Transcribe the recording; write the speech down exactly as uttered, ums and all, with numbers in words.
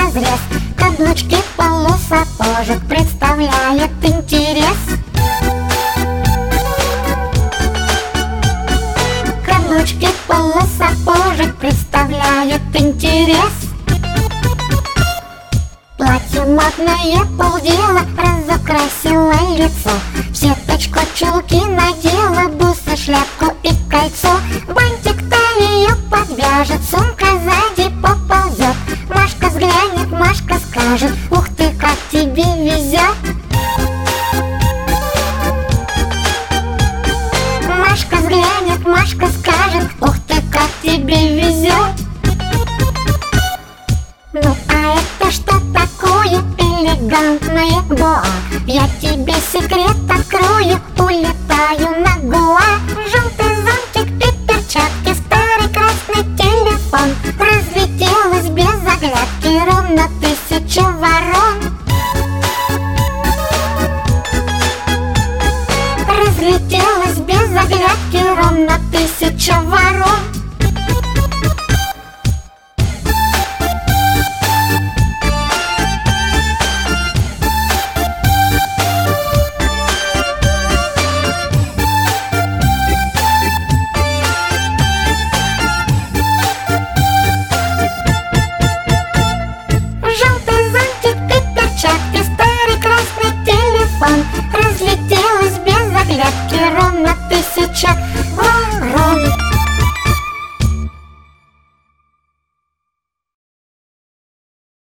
разрез. Каблучки полусапожек представляет интерес. Каблучки полусапожек представляет интерес. Платье модное полдела, разукрасила лицо. В сеточку чулки надела, бусы, шляпку и кольцо. Бантик талию подвяжет, сумка сзади поползет. Машка взглянет, Машка скажет: ух ты, как тебе везет. Машка взглянет, Машка скажет: ух ты, как тебе везет. Ну а это что такое? Элегантное боа. Я тебе секрет открою, улетаю на Гоа. Желтый зонтик и перчатки, старый красный телефон. Разлетелась без оглядки ровно тысяча ворон. Разлетелась без оглядки ровно тысяча ворон. Разлетелась без оглядки ровно тысяча